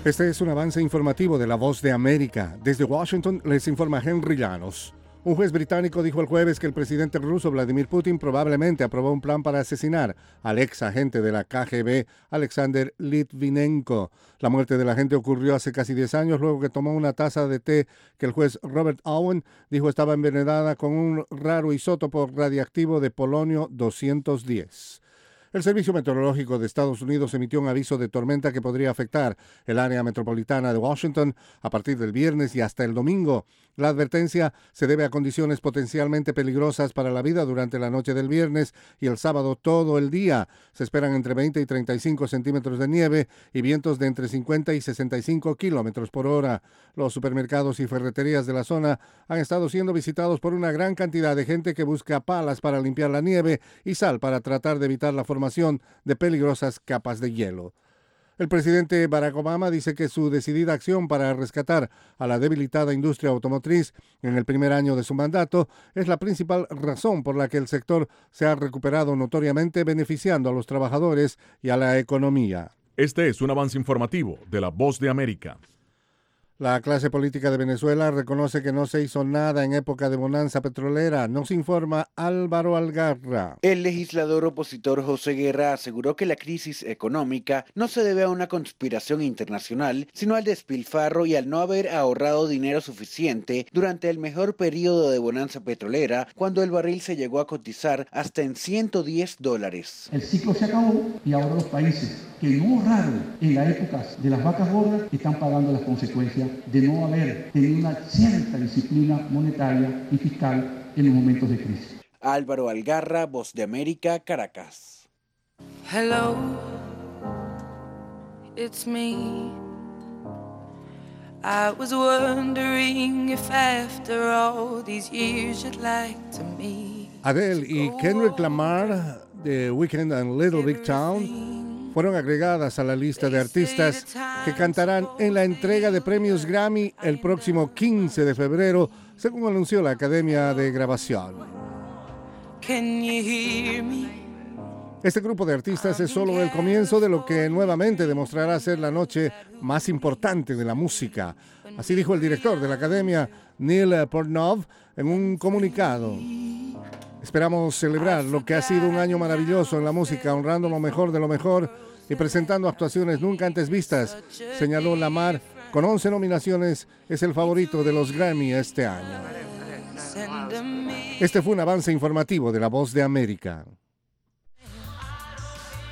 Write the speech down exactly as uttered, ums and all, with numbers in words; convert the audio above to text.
Este es un avance informativo de La Voz de América. Desde Washington les informa Henry Llanos. Un juez británico dijo el jueves que el presidente ruso Vladimir Putin probablemente aprobó un plan para asesinar al ex agente de la K G B, Alexander Litvinenko. La muerte del agente ocurrió hace casi diez años luego que tomó una taza de té que el juez Robert Owen dijo estaba envenenada con un raro isótopo radiactivo de polonio doscientos diez. El Servicio Meteorológico de Estados Unidos emitió un aviso de tormenta que podría afectar el área metropolitana de Washington a partir del viernes y hasta el domingo. La advertencia se debe a condiciones potencialmente peligrosas para la vida durante la noche del viernes y el sábado todo el día. Se esperan entre veinte y treinta y cinco centímetros de nieve y vientos de entre cincuenta y sesenta y cinco kilómetros por hora. Los supermercados y ferreterías de la zona han estado siendo visitados por una gran cantidad de gente que busca palas para limpiar la nieve y sal para tratar de evitar la formación de peligrosas capas de hielo. El presidente Barack Obama dice que su decidida acción para rescatar a la debilitada industria automotriz en el primer año de su mandato es la principal razón por la que el sector se ha recuperado notoriamente, beneficiando a los trabajadores y a la economía. Este es un avance informativo de La Voz de América. La clase política de Venezuela reconoce que no se hizo nada en época de bonanza petrolera. Nos informa Álvaro Algarra. El legislador opositor José Guerra aseguró que la crisis económica no se debe a una conspiración internacional, sino al despilfarro y al no haber ahorrado dinero suficiente durante el mejor periodo de bonanza petrolera, cuando el barril se llegó a cotizar hasta en ciento diez dólares. El ciclo se acabó y ahora los países que no ahorraron en la época de las vacas gordas están pagando las consecuencias de no haber tenido una cierta disciplina monetaria y fiscal en los momentos de crisis. Álvaro Algarra, Voz de América, Caracas. Hello, it's me. I was wondering if after all these years you'd like to meet. Adele y Kendrick Lamar de Weekend and Little Big Town fueron agregadas a la lista de artistas que cantarán en la entrega de premios Grammy el próximo quince de febrero, según anunció la Academia de Grabación. Este grupo de artistas es solo el comienzo de lo que nuevamente demostrará ser la noche más importante de la música. Así dijo el director de la Academia, Neil Portnoy, en un comunicado. Esperamos celebrar lo que ha sido un año maravilloso en la música, honrando lo mejor de lo mejor y presentando actuaciones nunca antes vistas, señaló Lamar. Con once nominaciones, es el favorito de los Grammy este año. Este fue un avance informativo de La Voz de América.